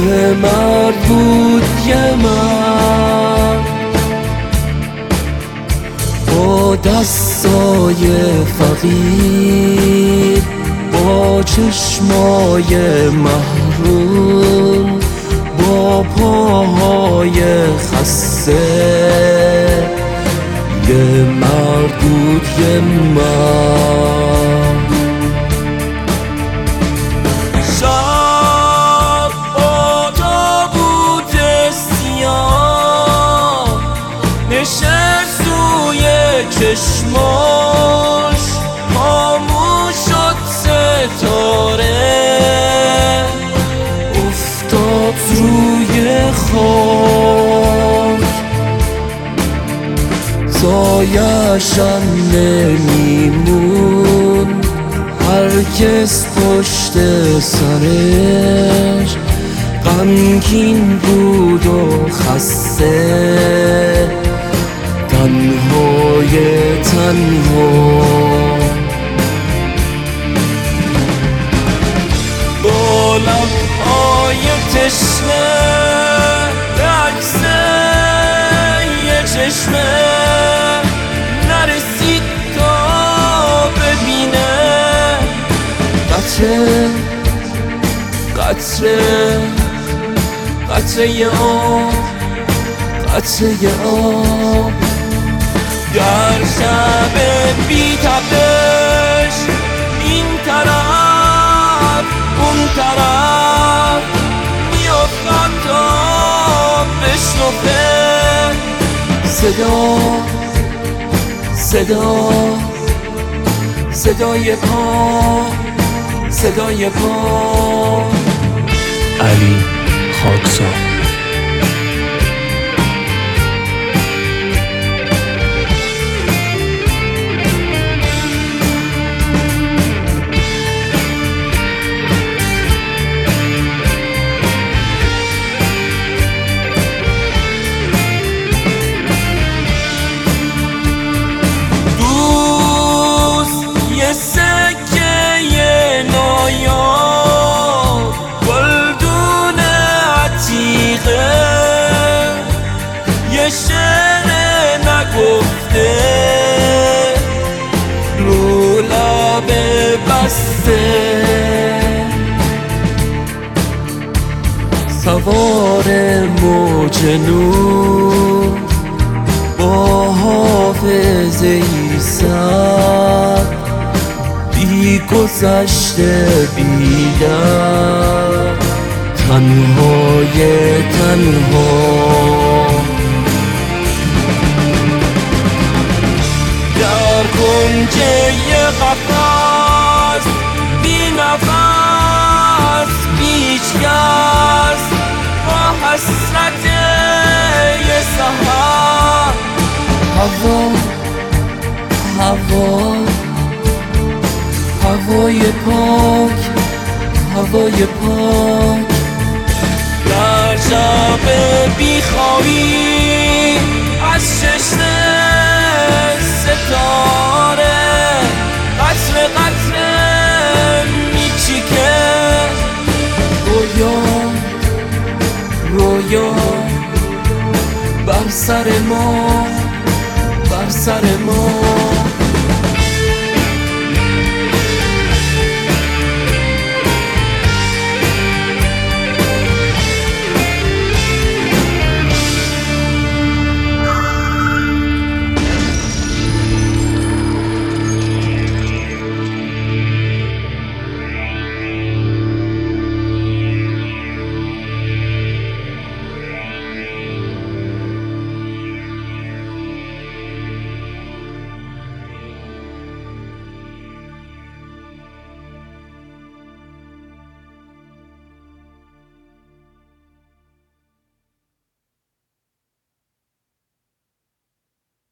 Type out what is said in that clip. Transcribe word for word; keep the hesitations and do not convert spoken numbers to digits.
یه مرد بود یه مرد با دستای فقیر، با چشمای محروم، با پاهای خسته. یه مرد بود یه مرد. شب با تابوت سیاه نشست روی چشماش، خاموش شد ستاره، افتاد روی خاک. سایه‌شم نمیمون، هر کس پشت سرش غمگین بود و خسته، تنهای تنها. با لب‌های تشنه به عکس یه چشمه نرسید تا ببینه قطره قطره قطره آب، قطره آب. در شب بی تپش این طرف اون طرف میافتاد تا بشنفه صدا صدا صدای پا، صدای پا. علی خاکسار. شعر نگفته رو لب بسته، سوار موج نور با حافظه سر، بی گذشته بی درد، تنهای تنها. در کنج یه قفس بی نفس بی هیچکس، با حسرت یه سحر. هوا هوا هوای پاک، هوای پاک. در شب بیخوابی از چشم ستاره قطره قطره میچیکه رویا رویا بر سر ما، بر سر ما.